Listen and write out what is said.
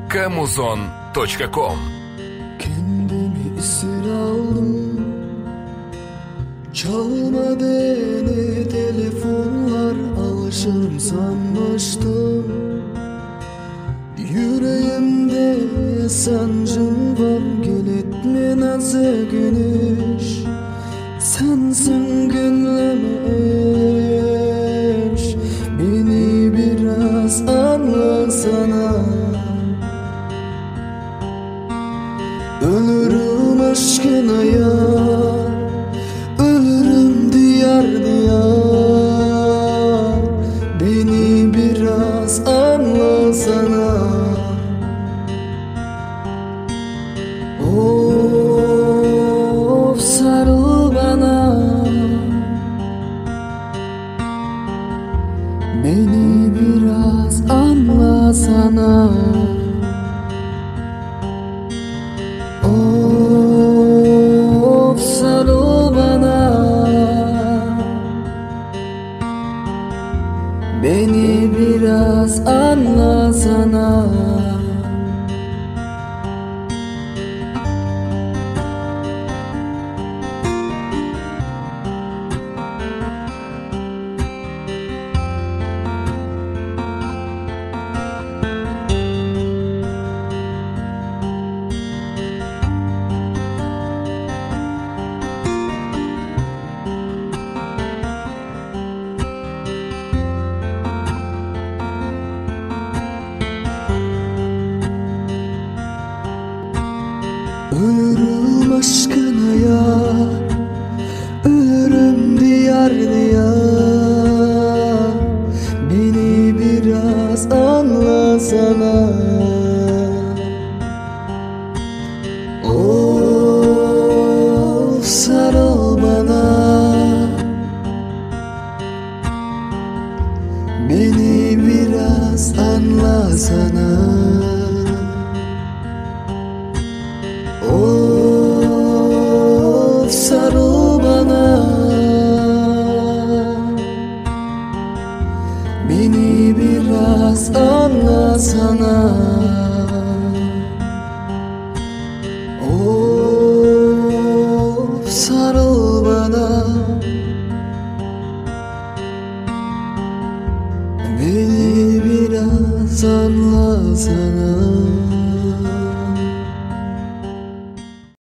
kamuzon.com. Kendimi esir aldım, çalmadı ne telefonlar, alışırım sanmıştım. Yüreğimde sancın var, gel etme naze güneş. Sensin gönlüme eş, beni biraz anlasana. Ölürüm aşkına yar, ölürüm diyar diyar. Beni biraz anlasana. Of sarıl bana, beni biraz anlasana. Of sarıl bana, beni biraz anlasana. Ölürüm aşkına yar, ölürüm diyar diyar. Beni biraz anlasana. Of sarıl bana, beni biraz anlasana.